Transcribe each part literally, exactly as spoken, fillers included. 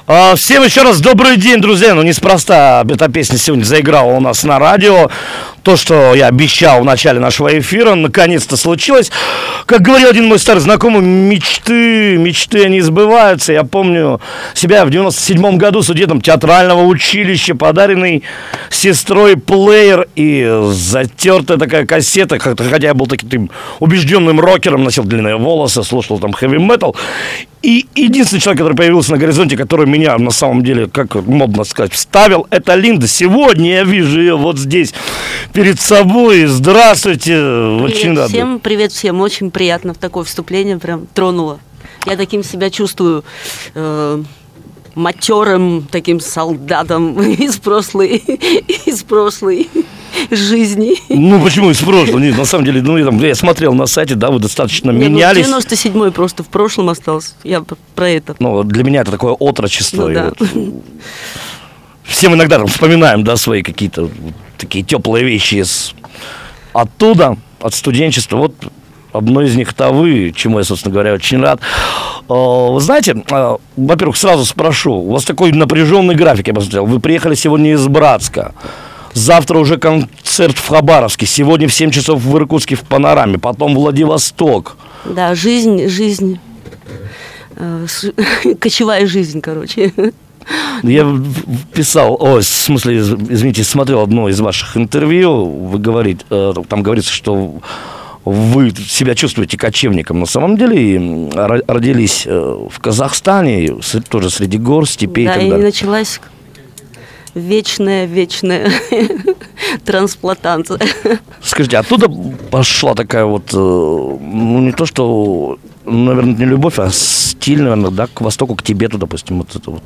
А, всем еще раз добрый день, друзья. Ну, неспроста эта песня сегодня заиграла у нас на радио. То, что я обещал в начале нашего эфира, наконец-то случилось. Как говорил один мой старый знакомый, мечты, мечты, они сбываются. Я помню себя в девяносто седьмом году студентом театрального училища, подаренный сестрой плеер и затертая такая кассета. Хотя я был таким убежденным рокером, носил длинные волосы, слушал там хэви-метал. И единственный человек, который появился на горизонте, который меня на самом деле, как модно сказать, вставил, это Линда. Сегодня я вижу ее вот здесь перед собой. Здравствуйте. Привет Очень рад. всем, привет всем. Очень приятно. Такое вступление прям тронуло. Я таким себя чувствую э, матерым таким солдатом из прошлой, из прошлой жизни. Ну, почему из прошлого? Нет, на самом деле, ну, я, там, я смотрел на сайте, да, вы достаточно Не, менялись. Ну, девяносто седьмой просто в прошлом остался. Я про это. Ну, для меня это такое отрочество. Ну, да. Вот. Все мы иногда там вспоминаем, да, свои какие-то вот такие теплые вещи из оттуда, от студенчества. Вот одно из них это вы, чему я, собственно говоря, очень рад. Вы знаете, во-первых, сразу спрошу, у вас такой напряженный график, я посмотрел. Вы приехали сегодня из Братска. Завтра уже концерт в Хабаровске. Сегодня в семь часов в Иркутске в Панораме. Потом Владивосток. Да, жизнь, жизнь. Э, с, кочевая жизнь, короче. Я писал, о, в смысле, извините, смотрел одно из ваших интервью. Вы говорите, там говорится, что вы себя чувствуете кочевником. На самом деле родились в Казахстане, тоже среди гор, степей. Да, и так и далее. началась вечная, вечная трансплантация. Скажите, оттуда пошла такая вот, ну не то что, наверное, не любовь, а стиль, наверное, да, к Востоку, к Тибету, допустим, вот это вот.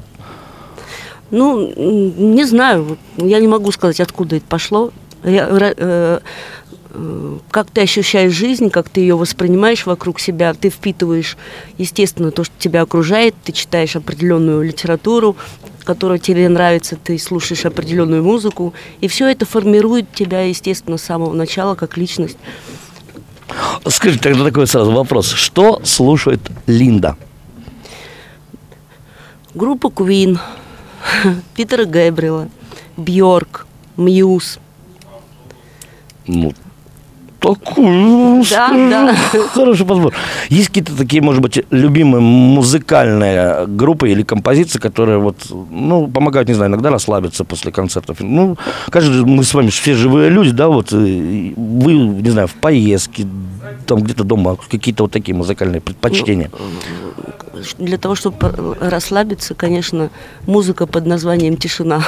Ну, не знаю, я не могу сказать, откуда это пошло. Я, э, э, как ты ощущаешь жизнь, как ты ее воспринимаешь вокруг себя, ты впитываешь, естественно, то, что тебя окружает, ты читаешь определенную литературу, которая тебе нравится, ты слушаешь определенную музыку, и все это формирует тебя, естественно, с самого начала как личность. Скажите, тогда такой сразу вопрос. Что слушает Линда? Группа Queen, Питера Гэбриэла, Бьорк, Мьюз. Ну, такой, да, да. Хороший подбор. Есть какие-то такие, может быть, любимые музыкальные группы или композиции, которые вот, ну, помогают, не знаю, иногда расслабиться после концертов. Ну, каждый, мы с вами все живые люди, да, вот, вы, не знаю, в поездке, там где-то дома, какие-то вот такие музыкальные предпочтения. Для того, чтобы расслабиться, конечно, музыка под названием «Тишина».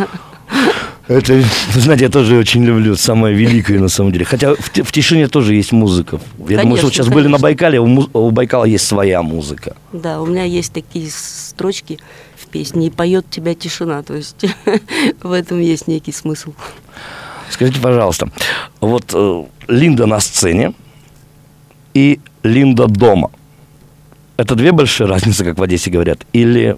Это, вы знаете, я тоже очень люблю, самое великое на самом деле. Хотя в, в тишине тоже есть музыка. Я конечно, думаю, что вот сейчас конечно. были на Байкале, у, у Байкала есть своя музыка. Да, у меня есть такие строчки в песне, и поет тебя тишина, то есть в этом есть некий смысл. Скажите, пожалуйста, вот э, Линда на сцене и Линда дома. Это две большие разницы, как в Одессе говорят, или...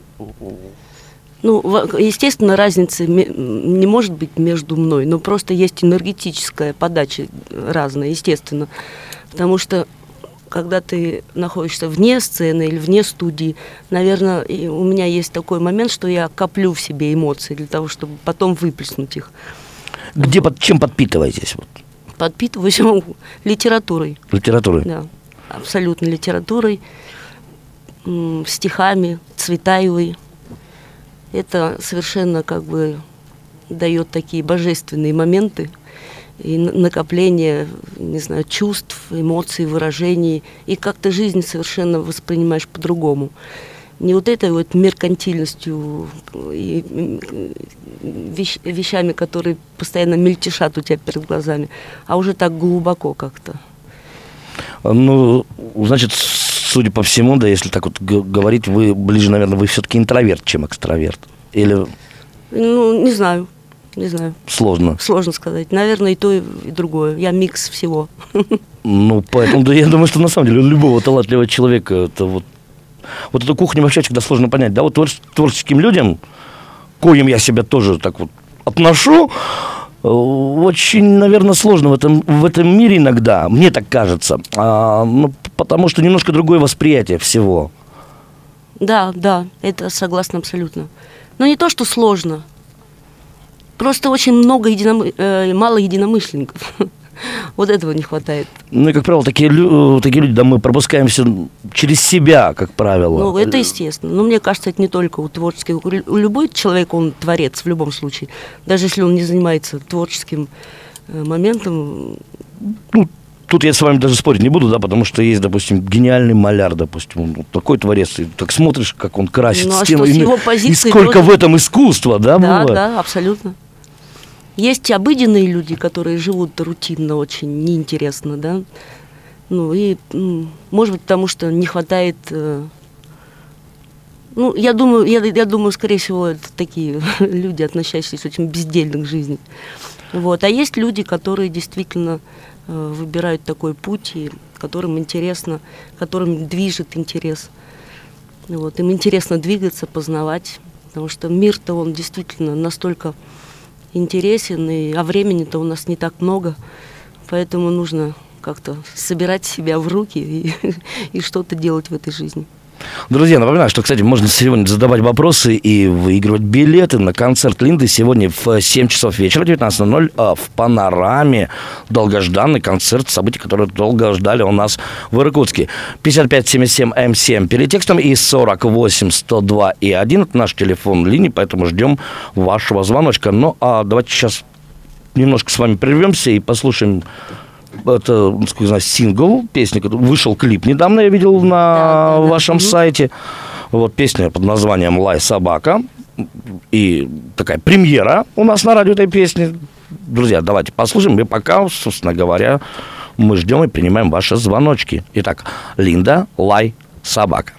Ну, естественно, разницы не может быть между мной, но просто есть энергетическая подача разная, естественно. Потому что, когда ты находишься вне сцены или вне студии, наверное, у меня есть такой момент, что я коплю в себе эмоции для того, чтобы потом выплеснуть их. Где, под, чем подпитываетесь? Вот? Подпитываюсь литературой. Литературой? Да, абсолютно литературой, стихами, Цветаевой. Это совершенно как бы дает такие божественные моменты и накопление, не знаю, чувств, эмоций, выражений. И как-то жизнь совершенно воспринимаешь по-другому. Не вот этой вот меркантильностью и вещ- вещами, которые постоянно мельтешат у тебя перед глазами, а уже так глубоко как-то. Ну, значит, судя по всему, да, если так вот г- говорить, вы ближе, наверное, вы все-таки интроверт, чем экстраверт. Или... Ну, не знаю, не знаю. Сложно. Сложно сказать. Наверное, и то, и другое. Я микс всего. Ну, поэтому, да, я думаю, что на самом деле у любого талантливого человека это вот... Вот эту кухню вообще всегда сложно понять. Да, вот твор- творческим людям, коим я себя тоже так вот отношу, очень, наверное, сложно в этом, в этом мире иногда, мне так кажется, а, ну, потому что немножко другое восприятие всего. Да, да, это согласна абсолютно. Но не то, что сложно. Просто очень много едином... э, мало единомышленников. Вот этого не хватает. Ну и, как правило, такие, лю... такие люди, да, мы пропускаем все через себя, как правило. Ну, это естественно. Но мне кажется, это не только у творческих. У любой человек, он творец в любом случае. Даже если он не занимается творческим моментом. Ну, тут я с вами даже спорить не буду, да, потому что есть, допустим, гениальный маляр, допустим, он такой творец, и так смотришь, как он красит ну, а стену, что, и, его позиции и сколько тоже... в этом искусства, да, да, бывает? Да, абсолютно. Есть обыденные люди, которые живут рутинно, очень неинтересно, да. Ну и, может быть, потому что не хватает. Ну, я думаю, я, я думаю, скорее всего, это такие люди, относящиеся очень бездельно к жизни. Вот. А есть люди, которые действительно э, выбирают такой путь, и которым интересно, которым движет интерес. Вот. Им интересно двигаться, познавать, потому что мир-то он действительно настолько интересен, и, а времени-то у нас не так много, поэтому нужно как-то собирать себя в руки и, и что-то делать в этой жизни. Друзья, напоминаю, что, кстати, можно сегодня задавать вопросы и выигрывать билеты на концерт Линды сегодня в семь часов вечера, девятнадцать ноль ноль, в Панораме. Долгожданный концерт, событий, которые долго ждали у нас в Иркутске. пятьдесят пять семьдесят семь эм семь перетекстом и сорок восемь сто два и один. Это наш телефон линии, поэтому ждем вашего звоночка. Ну, а давайте сейчас немножко с вами прервемся и послушаем. Это, насколько я знаю, сингл, песня, вышел клип недавно, я видел на да, да, вашем да. сайте. Вот песня под названием «Лай собака». И такая премьера у нас на радио этой песни. Друзья, давайте послушаем. И пока, собственно говоря, мы ждем и принимаем ваши звоночки. Итак, Линда, «Лай собака».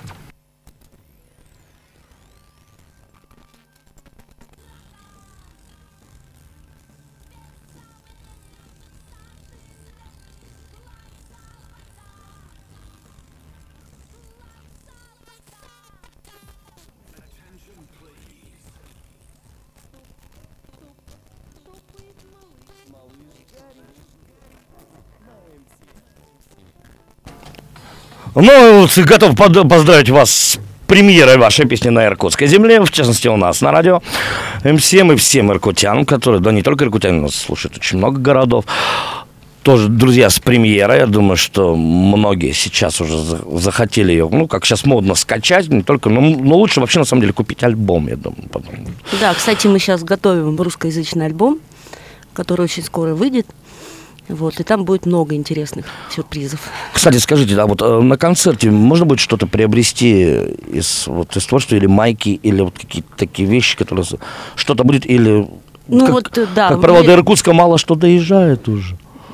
Ну, готов поздравить вас с премьерой вашей песни на иркутской земле, в частности, у нас на радио эм семь и всем иркутянам, которые, да не только иркутяне, нас слушают очень много городов. Тоже, друзья, с премьерой. Я думаю, что многие сейчас уже захотели ее, ну, как сейчас модно, скачать, не только, но, но лучше вообще, на самом деле, купить альбом, я думаю. Потом. Да, кстати, мы сейчас готовим русскоязычный альбом, который очень скоро выйдет. Вот, и там будет много интересных сюрпризов. Кстати, скажите, а вот э, на концерте можно будет что-то приобрести из, вот, из творчества, или майки, или вот какие-то такие вещи, которые... Что-то будет, или... Ну как, вот, да. Как правило, до Иркутска мало что доезжает уже.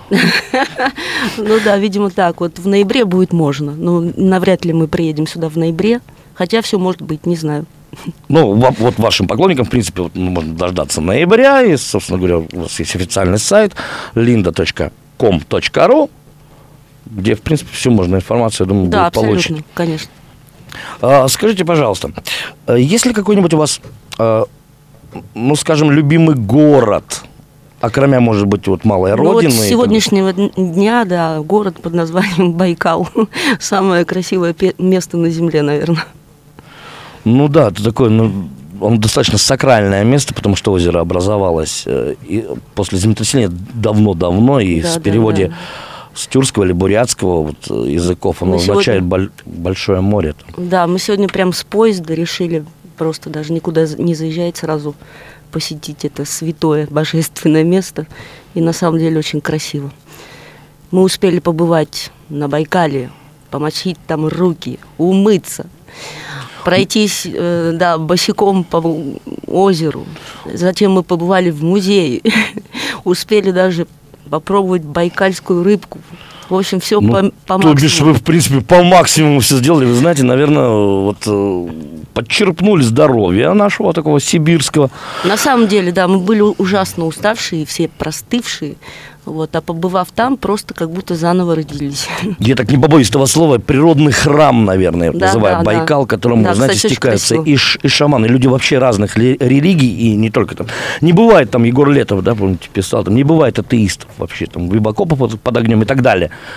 Ну да, видимо, так. Вот в ноябре будет можно. Но навряд ли мы приедем сюда в ноябре. Хотя все может быть, не знаю. Ну, вот вашим поклонникам, в принципе, вот, ну, можно дождаться ноября. И, собственно говоря, у вас есть официальный сайт линда точка ком точка ру, где, в принципе, всю можно информацию, я думаю, да, будет получить. Да, абсолютно, конечно. А, скажите, пожалуйста, есть ли какой-нибудь у вас, а, ну, скажем, любимый город, окромя, может быть, вот малой ну, родины? Вот с сегодняшнего дня, да, город под названием Байкал. Самое красивое место на Земле, наверное. Ну да, это такое, ну, он достаточно сакральное место, потому что озеро образовалось э, и после землетрясения давно-давно, и да, в переводе да, да. с тюркского или бурятского вот, языков оно означает сегодня... большое море. Там. Да, мы сегодня прям с поезда решили просто даже никуда не заезжать, сразу посетить это святое, божественное место. И на самом деле очень красиво. Мы успели побывать на Байкале, помочить там руки, умыться, пройтись, э, да, босиком по озеру. Затем мы побывали в музее, успели даже попробовать байкальскую рыбку. В общем, все ну, по, по максимуму. То бишь вы, в принципе, по максимуму все сделали. Вы знаете, наверное, вот подчерпнули здоровья нашего такого сибирского. На самом деле, да, мы были ужасно уставшие, все простывшие. Вот, а побывав там, просто как будто заново родились. Я так не побоюсь этого слова, природный храм, наверное, да, называю, да, Байкал, да. которому, да, знаете, кстати, стекаются и, ш, и шаманы, и люди вообще разных религий, и не только там. Не бывает там, Егор Летов, да, помните, писал, там не бывает атеистов вообще, там, Вибакопа под, под огнем и так далее.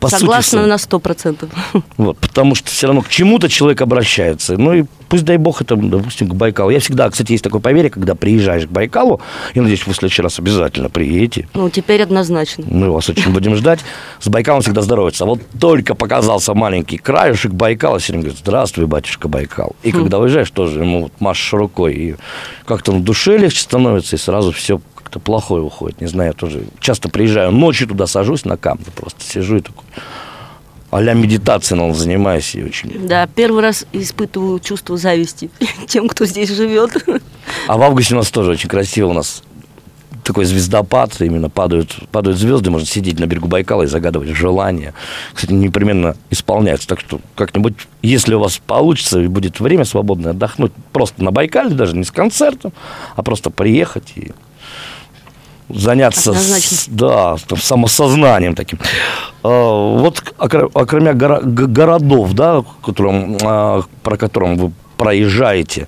По Согласна сути, на сто процентов. Вот, потому что все равно к чему-то человек обращается. Ну и пусть, дай бог, это, допустим, к Байкалу. Я всегда, кстати, есть такое поверье, когда приезжаешь к Байкалу, я надеюсь, вы в следующий раз обязательно приедете. Ну, теперь однозначно. Мы вас очень будем ждать. С Байкалом всегда здоровится. А вот только показался маленький краешек Байкала, все время говорит: здравствуй, батюшка Байкал. И когда уезжаешь, тоже ему вот машешь рукой. И как-то на душе легче становится, и сразу все как-то плохое уходит. Не знаю, я тоже часто приезжаю, ночью туда сажусь на камни, просто сижу и такой... а-ля медитацией, но занимаюсь и очень... Да, первый раз испытываю чувство зависти тем, кто здесь живет. А в августе у нас тоже очень красиво, у нас такой звездопад, именно падают, падают звезды, можно сидеть на берегу Байкала и загадывать желания. Кстати, непременно исполняется, так что как-нибудь, если у вас получится и будет время свободное, отдохнуть просто на Байкале, даже не с концертом, а просто приехать и заняться с, да, там, самосознанием таким. А, вот окромя горо, городов, да, которым, а, про которым вы проезжаете,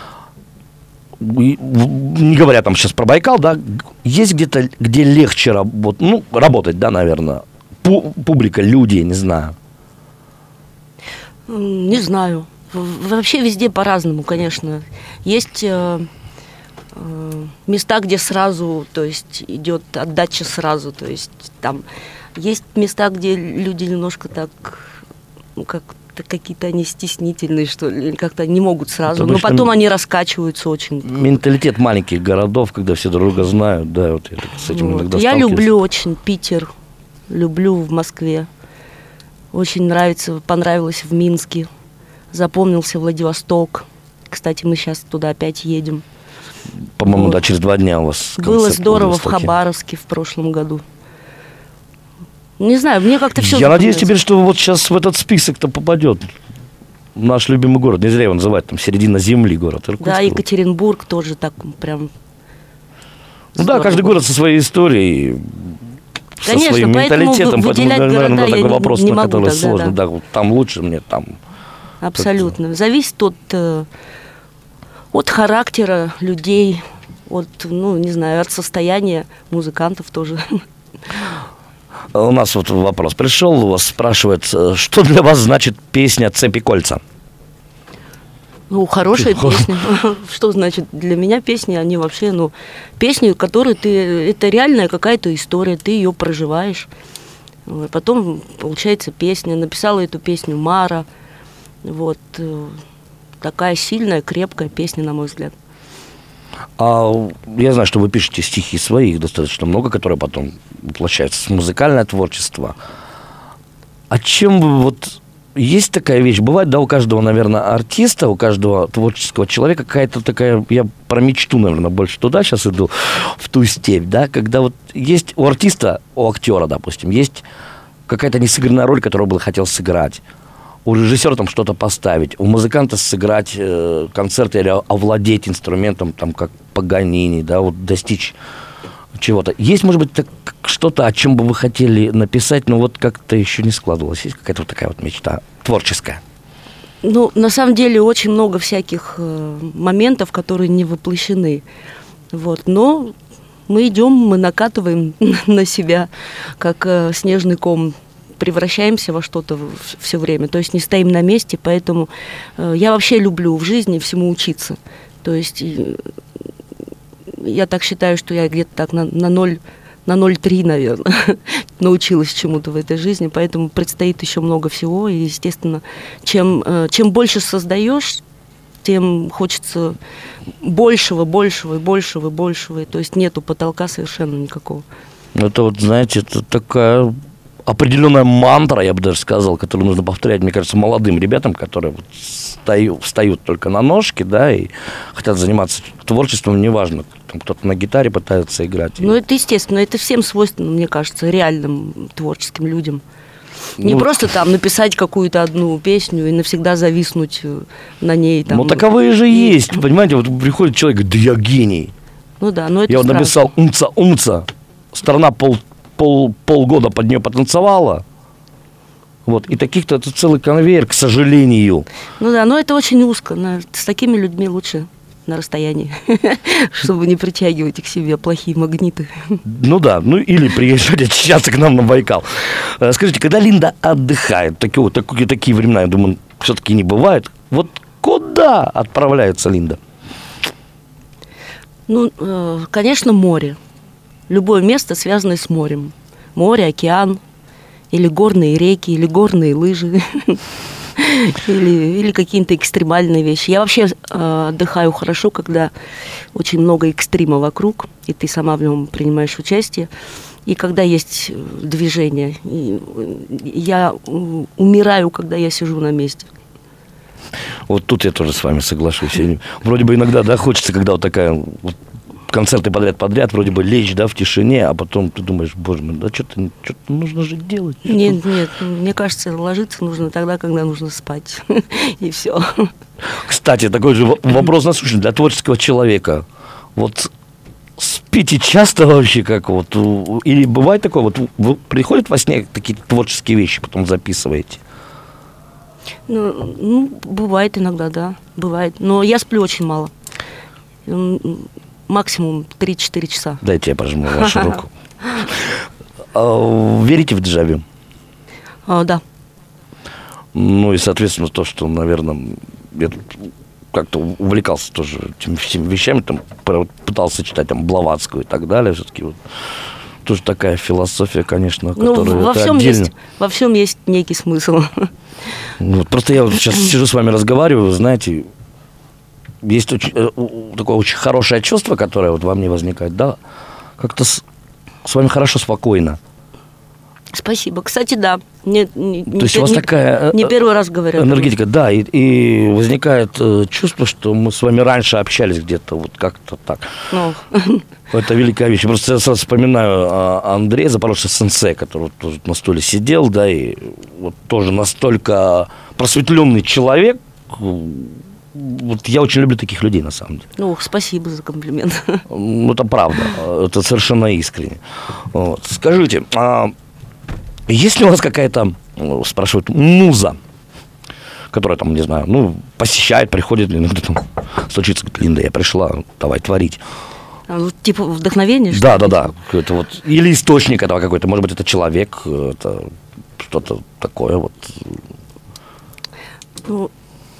не говоря там сейчас про Байкал, да, есть где-то, где легче работать, ну, работать, да, наверное, Пу- публика, люди, не знаю. Не знаю. Вообще везде по-разному, конечно. Есть э, э, места, где сразу, то есть идет отдача сразу, то есть там есть места, где люди немножко так, ну, как какие-то они стеснительные, что ли, как-то не могут сразу, но потом они раскачиваются очень. Менталитет маленьких городов, когда все друг друга знают, да, вот я с этим вот. иногда Я сталкиваюсь. люблю очень Питер, люблю в Москве, очень нравится, понравилось в Минске, запомнился Владивосток, кстати, мы сейчас туда опять едем. По-моему, вот. Да, через два дня у вас Было здорово в Хабаровске в прошлом году. Не знаю, мне как-то все Я надеюсь теперь, что вот сейчас в этот список-то попадет наш любимый город. Не зря его называют, там, середина земли город. Иркутск. Да, Екатеринбург тоже так прям... Ну да, каждый город со своей историей, Конечно, со своим менталитетом. Поэтому, поэтому, наверное, я такой не, вопрос, не на могу который тогда, сложно. да. Да, вот там лучше мне, там... Абсолютно. Зависит от, от характера людей, от, ну, не знаю, от состояния музыкантов тоже. У нас вот вопрос пришел, у вас спрашивают, что для вас значит песня «Цепи кольца»? Ну, хорошая песня. Что значит для меня песни? Они вообще, ну, песни, которые ты... Это реальная какая-то история, ты ее проживаешь. Потом получается песня. Написала эту песню Мара. Вот. Такая сильная, крепкая песня, на мой взгляд. А я знаю, что вы пишете стихи свои, их достаточно много, которые потом воплощаются в музыкальное творчество. А чем вы вот... Есть такая вещь, бывает, да, у каждого, наверное, артиста, у каждого творческого человека какая-то такая, я про мечту, наверное, больше туда сейчас иду, в ту степь, да, когда вот есть у артиста, у актера, допустим, есть какая-то несыгранная роль, которую бы хотел сыграть. У режиссера там что-то поставить, у музыканта сыграть э, концерт или овладеть инструментом, там, как Паганини, да, вот достичь чего-то. Есть, может быть, так, что-то, о чем бы вы хотели написать, но вот как-то еще не складывалось? Есть какая-то вот такая вот мечта творческая? Ну, на самом деле, очень много всяких э, моментов, которые не воплощены. Вот. Но мы идем, мы накатываем на себя, как э, снежный ком, превращаемся во что-то все время, то есть не стоим на месте, поэтому э, я вообще люблю в жизни всему учиться. То есть э, я так считаю, что я где-то так на, на ноль, на ноль целых три, наверное, научилась чему-то в этой жизни, поэтому предстоит еще много всего, и, естественно, чем, э, чем больше создаешь, тем хочется большего, большего, и большего, и большего, то есть нету потолка совершенно никакого. Это вот, знаете, это такая... определенная мантра, я бы даже сказал, которую нужно повторять, мне кажется, молодым ребятам, которые вот встают, встают только на ножки, да, и хотят заниматься творчеством, неважно, там кто-то на гитаре пытается играть. Ну, это естественно, это всем свойственно, мне кажется, реальным творческим людям. Не ну, просто там написать какую-то одну песню и навсегда зависнуть на ней. Там, ну, таковые же и... есть, понимаете, вот приходит человек, да я гений. Ну да, но это я вот страшно. написал умца-умца, страна пол Пол, полгода под нее потанцевала. Вот. И таких-то это целый конвейер, к сожалению. Ну да, но это очень узко. С такими людьми лучше на расстоянии, чтобы не притягивать к себе плохие магниты. Ну да, ну или приезжать очищаться к нам на Байкал. Скажите, когда Линда отдыхает, такие, вот, такие, такие времена, я думаю, все-таки не бывает, вот куда отправляется Линда? Ну, конечно, море. Любое место, связанное с морем. Море, океан, или горные реки, или горные лыжи, или, или какие-то экстремальные вещи. Я вообще э, отдыхаю хорошо, когда очень много экстрима вокруг, и ты сама в нем принимаешь участие. И когда есть движение. И я умираю, когда я сижу на месте. Вот тут я тоже с вами соглашусь. Вроде бы иногда, да, хочется, когда вот такая... Вот концерты подряд-подряд, вроде бы лечь, да, в тишине, а потом ты думаешь, боже мой, да что-то, что-то нужно же делать. Что-то... Нет, нет, мне кажется, ложиться нужно тогда, когда нужно спать. И все. Кстати, такой же вопрос насущный для творческого человека. Вот спите часто вообще, как вот, или бывает такое, вот вы, приходят во сне такие творческие вещи, потом записываете? Ну, ну, бывает иногда, да, бывает. Но я сплю очень мало. Максимум три-четыре часа. Дайте я пожму вашу руку. Верите в дежавю? А, да. Ну и, соответственно, то, что, наверное, я как-то увлекался тоже этими всеми вещами, там, пытался читать там Блаватскую и так далее, все-таки вот тоже такая философия, конечно, которая... Ну, во всем есть, во всем есть некий смысл. Вот, просто я вот сейчас сижу с вами разговариваю, знаете... Есть очень, такое очень хорошее чувство, которое вот во мне возникает, да, как-то с, с вами хорошо, спокойно. Спасибо. Кстати, да. Не, не, То есть не, у вас не, такая не первый раз говорю. Энергетика, да, и, и возникает э, чувство, что мы с вами раньше общались где-то вот как-то так. Ну. Это великая вещь. Просто я сразу вспоминаю а, Андрея, запорожца сенсей, который вот тоже на стуле сидел, да, и вот тоже настолько просветленный человек. Вот я очень люблю таких людей, на самом деле. Ну, спасибо за комплимент. Ну, это правда, это совершенно искренне. Вот. Скажите, а есть ли у вас какая-то, спрашивают, муза, которая там, не знаю, ну, посещает, приходит, иногда там случится, говорит, Линда, я пришла, давай творить. А, ну, типа вдохновение? Да, да, да. Это вот, или источник этого какой-то, может быть, это человек, это что-то такое вот. Ну,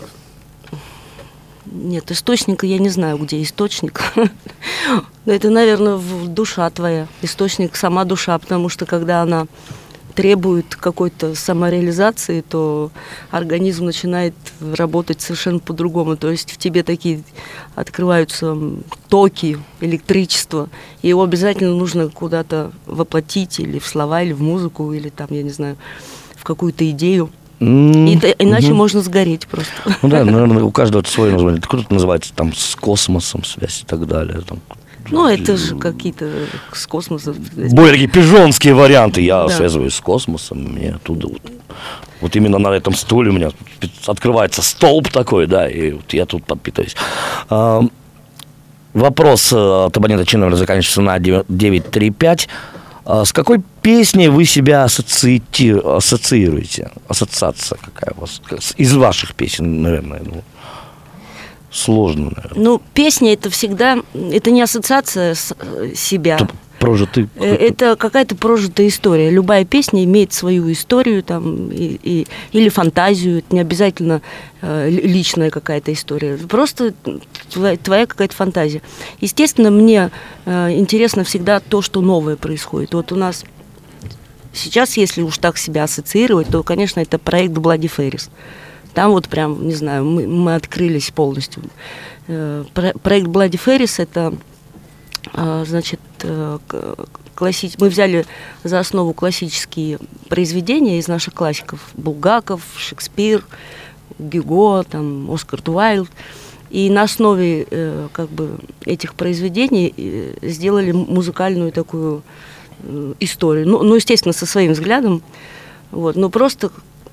нет, источника я не знаю, где источник. Это, наверное, душа твоя. Источник сама душа, потому что когда она требует какой-то самореализации, то организм начинает работать совершенно по-другому. То есть в тебе такие открываются токи, электричество, и его обязательно нужно куда-то воплотить или в слова, или в музыку, или там, я не знаю, в какую-то идею. И, иначе угу. можно сгореть просто. Ну да, наверное, у каждого свое название. Кто-то называется там с космосом связь и так далее. Там, ну, это же какие-то с космосом. Более такие пижонские варианты. Я да. связываюсь с космосом, мне оттуда вот, вот именно на этом стуле у меня открывается столб такой, да, и вот я тут подпитываюсь. А, вопрос от абонента чин номер заканчивается на девять три пять. С какой песней вы себя ассоциируете? ассоциируете? Ассоциация какая у вас? Из ваших песен, наверное. Ну, сложно, наверное. Ну, песня это всегда, это не ассоциация с, себя. Это прожитый. Это какая-то прожитая история. Любая песня имеет свою историю там, и, и, или фантазию. Это не обязательно э, личная какая-то история. Просто твоя, твоя какая-то фантазия. Естественно, мне э, интересно всегда то, что новое происходит. Вот у нас сейчас, если уж так себя ассоциировать, то, конечно, это проект Bloody Fairies. Там вот прям, не знаю, мы, мы открылись полностью. Э, про, проект Bloody Fairies – это, э, значит, э, класси... мы взяли за основу классические произведения из наших классиков. Булгаков, Шекспир, Гюго, там, Оскар Уайльд. И на основе э, как бы, этих произведений э, сделали музыкальную такую э, историю. Ну, ну, естественно, со своим взглядом. Вот, но просто...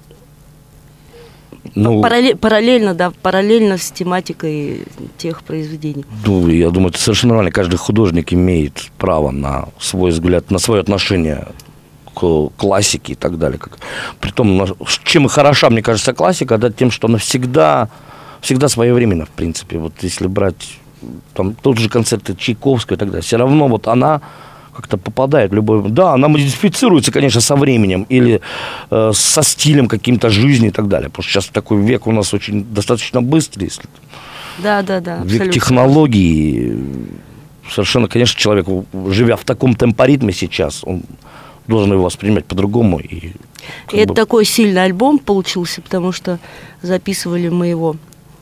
Ну, параллель, параллельно, да, параллельно с тематикой тех произведений. Ну, я думаю, это совершенно нормально. Каждый художник имеет право на свой взгляд, на свое отношение к классике и так далее. Притом, чем и хороша, мне кажется, классика, да, тем, что она всегда, всегда своевременна, в принципе. Вот если брать там тот же концерты Чайковского и так далее, все равно вот она как-то попадает в любой... Да, она модифицируется, конечно, со временем или э, со стилем каким-то жизни и так далее. Потому что сейчас такой век у нас очень достаточно быстрый, если... Да, да, да. Век абсолютно. технологий. Совершенно, конечно, человек, живя в таком темпоритме сейчас, он должен его воспринимать по-другому. И, и это бы... такой сильный альбом получился, потому что записывали мы его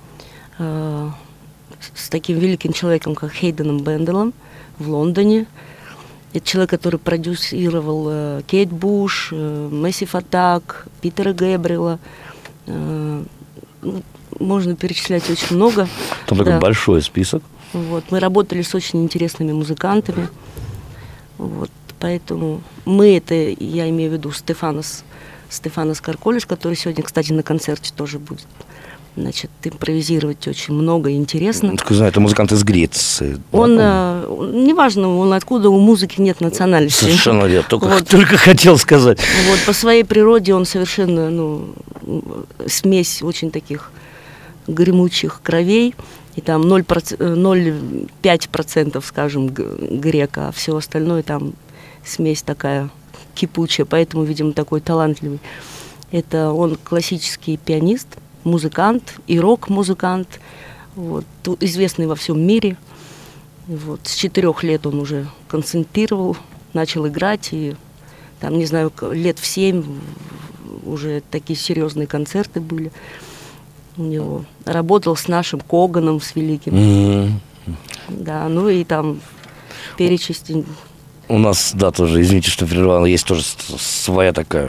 э, с таким великим человеком, как Хейденом Бенделом в Лондоне. Это человек, который продюсировал э, Кейт Буш, э, Massive Attack, Питера Гэбриэла. Э, можно перечислять очень много. Там да. такой большой список. Вот. Мы работали с очень интересными музыкантами. Вот. Поэтому мы, это я имею в виду Стефанос, Стефанос Карколиш, который сегодня, кстати, на концерте тоже будет. Значит, импровизировать очень много и интересно. Так, знаю, это музыкант из Греции. Он, да, он неважно, он откуда, у музыки нет национальности. Совершенно верно, только, вот. только хотел сказать. Вот, по своей природе он совершенно, ну, смесь очень таких гремучих кровей. И там ноль целых пять десятых процента, скажем, грека, а все остальное там смесь такая кипучая, поэтому, видимо, такой талантливый. Это он классический пианист, музыкант и рок-музыкант, вот, известный во всем мире. Вот, с четырех лет он уже концентрировал, начал играть, и там, не знаю, лет в семь уже такие серьезные концерты были у него. Работал с нашим Коганом, с великим. Mm-hmm. Да, ну и там перечислить. У нас, да, тоже, извините, что прервал, есть тоже своя такая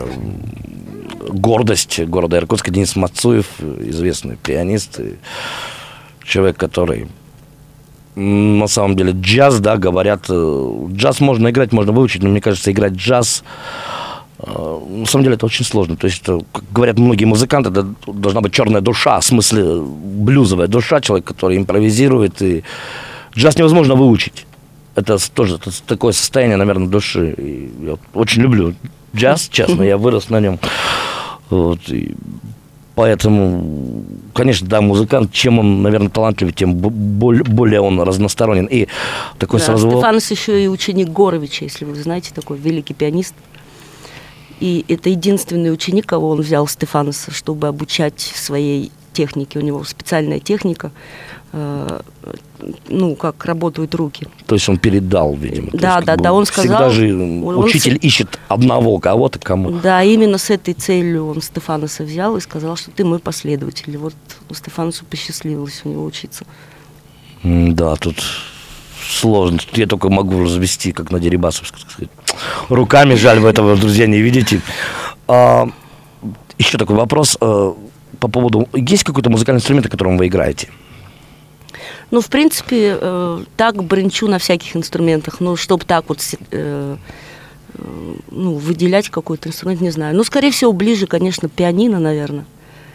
гордость города Иркутска. Денис Мацуев, известный пианист, человек, который на самом деле джаз, да, говорят, джаз можно играть, можно выучить, но мне кажется, играть джаз на самом деле это очень сложно. То есть, как говорят многие музыканты, это должна быть черная душа, в смысле блюзовая душа, человек, который импровизирует, и джаз невозможно выучить. Это тоже это такое состояние, наверное, души. И я очень люблю джаз, честно, я вырос на нем. Вот, и поэтому, конечно, да, музыкант, чем он, наверное, талантливее, тем более он разносторонен. И такой да, сразу... Стефанос еще и ученик Горовича, если вы знаете, такой великий пианист. И это единственный ученик, кого он взял, Стефаноса, чтобы обучать своей технике. У него специальная техника, э, ну, как работают руки. То есть он передал, видимо. Да, есть, да, да, он сказал... Всегда же он, учитель он, ищет одного кого-то, кому... Да, именно с этой целью он Стефаноса взял и сказал, что ты мой последователь. И вот Стефаносу посчастливилось у него учиться. Да, тут... сложно. Я только могу развести, как на Дерибасовском, сказать. Руками, жаль, вы этого, друзья, не видите. А, еще такой вопрос а, по поводу... Есть какой-то музыкальный инструмент, на котором вы играете? Ну, в принципе, э, так бренчу на всяких инструментах. Но чтобы так вот э, э, ну, выделять какой-то инструмент, не знаю. Ну, скорее всего, ближе, конечно, пианино, наверное.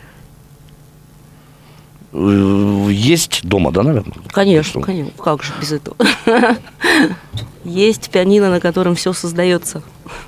Есть дома, да, наверное? Конечно, конечно. Как же без этого? Есть пианино, на котором все создается.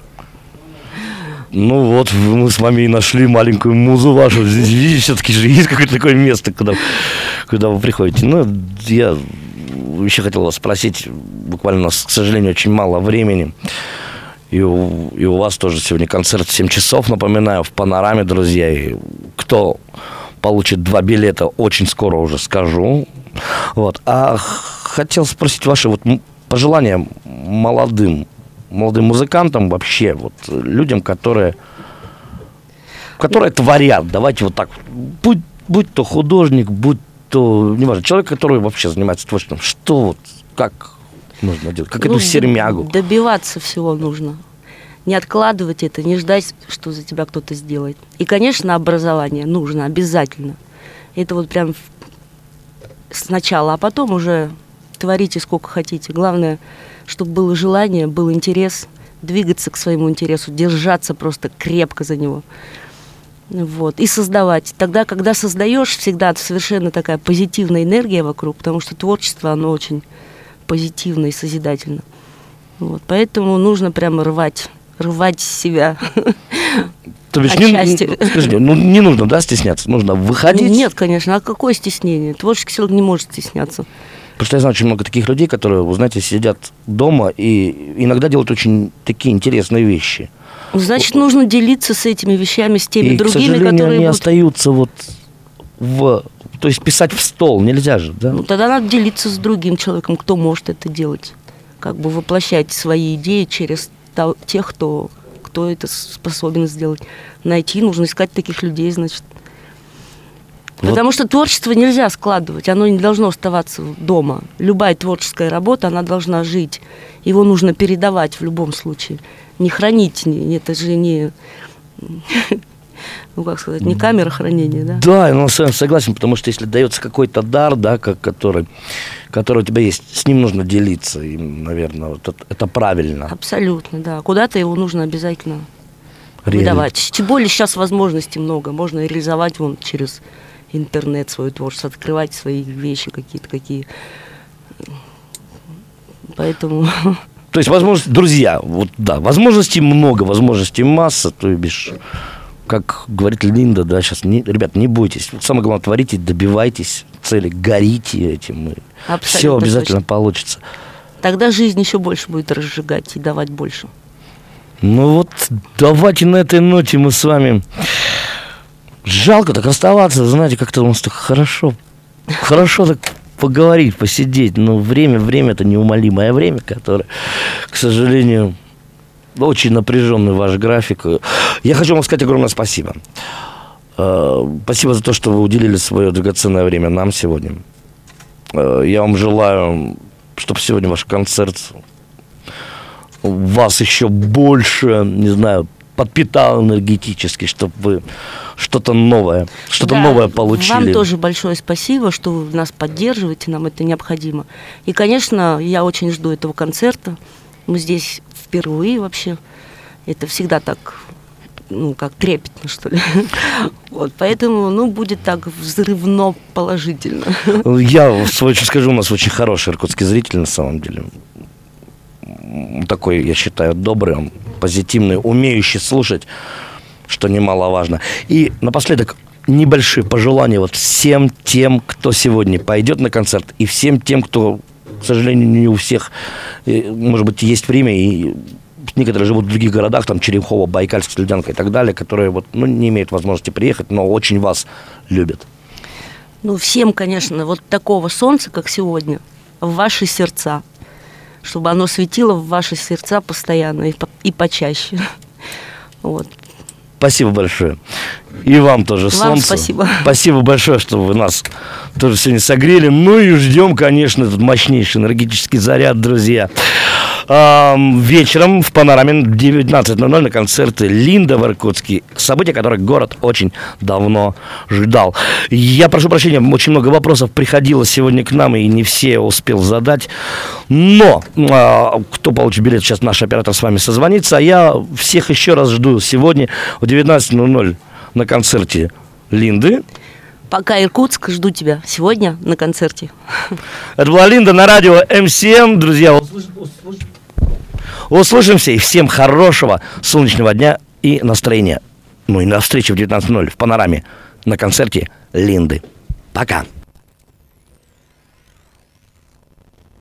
Ну вот, мы с вами и нашли маленькую музу вашу. Здесь, видите, все-таки же есть какое-то такое место, куда, куда вы приходите. Ну, я еще хотел вас спросить, буквально у нас, к сожалению, очень мало времени. И у, и у вас тоже сегодня концерт в семь часов, напоминаю, в Панораме, друзья. И кто получит два билета, очень скоро уже скажу. Вот. А хотел спросить ваши вот пожелания молодым, молодым музыкантам вообще, вот людям, которые, которые творят. Давайте вот так. Будь, будь то художник, будь то, неважно, человек, который вообще занимается творчеством. Что вот, как нужно делать? Как ну, эту сермягу? Добиваться всего нужно. Не откладывать это, не ждать, что за тебя кто-то сделает. И, конечно, образование нужно обязательно. Это вот прям сначала, а потом уже творите сколько хотите. Главное, чтобы было желание, был интерес, двигаться к своему интересу, держаться просто крепко за него. Вот. И создавать. Тогда, когда создаешь, всегда совершенно такая позитивная энергия вокруг, потому что творчество, оно очень позитивно и созидательно. Вот. Поэтому нужно прямо рвать. рвать себя. То бишь, не, скажи, ну, не нужно, да, стесняться? Нужно выходить? Нет, конечно. А какое стеснение? Творческий человек не может стесняться. Потому что я знаю очень много таких людей, которые, вы знаете, сидят дома и иногда делают очень такие интересные вещи. Значит, нужно делиться с этими вещами, с теми и, другими, к сожалению, которые они будут... остаются вот в... То есть писать в стол нельзя же, да? Ну, тогда надо делиться с другим человеком, кто может это делать. Как бы воплощать свои идеи через тех, кто, кто это способен сделать. Найти, нужно искать таких людей, значит. Вот. Потому что творчество нельзя складывать, оно не должно оставаться дома. Любая творческая работа, она должна жить. Его нужно передавать в любом случае. Не хранить, не, это же не, ну как сказать, не камера хранения, да? Да, я с вами согласен, потому что если дается какой-то дар, да, как, который, который у тебя есть, с ним нужно делиться, и, наверное, вот это, это правильно. Абсолютно, да. Куда-то его нужно обязательно Реали... выдавать. Тем более сейчас возможностей много, можно реализовать вон через интернет свое творчество, открывать свои вещи какие-то, какие. Поэтому... То есть, возможность, друзья, вот да, возможностей много, возможностей масса, то бишь, как говорит Линда, да, сейчас, не, ребят, не бойтесь. Самое главное, творите, добивайтесь цели, горите этим, и все обязательно точно получится. Тогда жизнь еще больше будет разжигать и давать больше. Ну вот, давайте на этой ноте мы с вами... Жалко так расставаться, знаете, как-то у нас так хорошо, хорошо так поговорить, посидеть, но время, время это неумолимое время, которое, к сожалению, очень напряженный ваш график. Я хочу вам сказать огромное спасибо. Спасибо за то, что вы уделили свое драгоценное время нам сегодня. Я вам желаю, чтобы сегодня ваш концерт вас еще больше, не знаю, подпитал энергетически, чтобы вы что-то новое, что-то да, новое получили. Вам тоже большое спасибо, что вы нас поддерживаете, нам это необходимо. И, конечно, я очень жду этого концерта. Мы здесь впервые вообще. Это всегда так, ну, как трепетно, что ли. Вот, поэтому, ну, будет так взрывно положительно. Я, в свою очередь, скажу, у нас очень хороший иркутский зритель, на самом деле. Такой, я считаю, добрый, он позитивный, умеющий слушать, что немаловажно. И напоследок небольшие пожелания вот всем тем, кто сегодня пойдет на концерт, и всем тем, кто, к сожалению, не у всех, может быть, есть время, и некоторые живут в других городах, там Черемхово, Байкальск, Слюдянка и так далее, которые вот, ну, не имеют возможности приехать, но очень вас любят. Ну, всем, конечно, вот такого солнца, как сегодня, в ваши сердца, чтобы оно светило в ваши сердца постоянно и, по, и почаще. Вот. Спасибо большое. И вам тоже вам солнце. Спасибо. Спасибо большое, что вы нас тоже сегодня согрели. Ну и ждем, конечно, этот мощнейший энергетический заряд, друзья. Вечером в Панораме в девятнадцать ноль ноль на концерте Линда в Иркутске. Событие, которое город очень давно ждал. Я прошу прощения, очень много вопросов приходило сегодня к нам, и не все успел задать. Но кто получит билет, сейчас наш оператор с вами созвонится. А я всех еще раз жду сегодня в девятнадцать ноль ноль на концерте Линды. Пока, Иркутск, жду тебя сегодня на концерте. Это была Линда на радио эм си эм. Друзья, услышимся, и всем хорошего солнечного дня и настроения. Ну и на встрече в девятнадцать ноль ноль в Панораме на концерте Линды. Пока.